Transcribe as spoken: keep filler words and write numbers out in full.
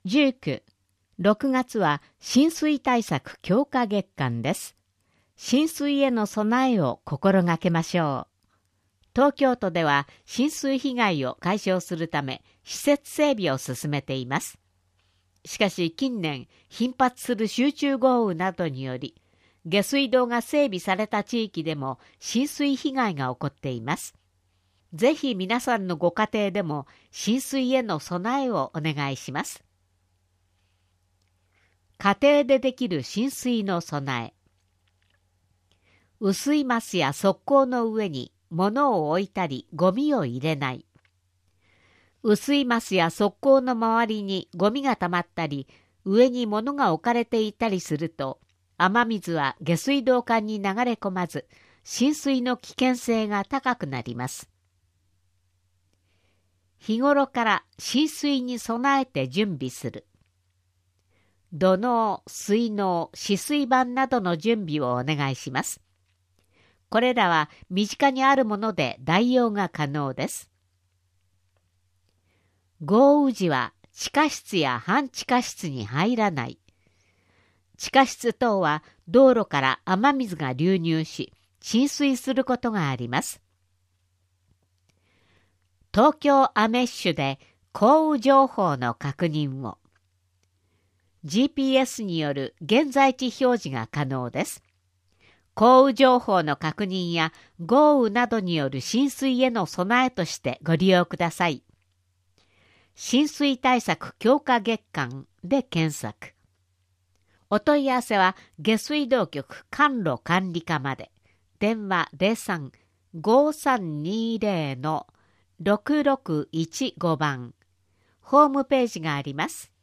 じゅうく、ろくがつは浸水対策強化月間です。浸水への備えを心がけましょう。東京都では浸水被害を解消するため施設整備を進めています。しかし近年頻発する集中豪雨などにより下水道が整備された地域でも浸水被害が起こっています。ぜひ皆さんのご家庭でも浸水への備えをお願いします。家庭でできる浸水の備え。雨水ますや側溝の上に物を置いたりゴミを入れない。雨水ますや側溝の周りにゴミがたまったり上に物が置かれていたりすると雨水は下水道管に流れ込まず浸水の危険性が高くなります。日頃から浸水に備えて準備する。土のう、水のう、止水板などの準備をお願いします。これらは身近にあるもので代用が可能です。豪雨時は地下室や半地下室に入らない。地下室等は道路から雨水が流入し、浸水することがあります。東京アメッシュで降雨情報の確認を。ジーピーエス による現在地表示が可能です。降雨情報の確認や豪雨などによる浸水への備えとしてご利用ください。浸水対策強化月間で検索。お問い合わせは下水道局管路管理課まで。電話 ゼロさん ごーさんにーぜろ ろくろくいちご 番。ホームページがあります。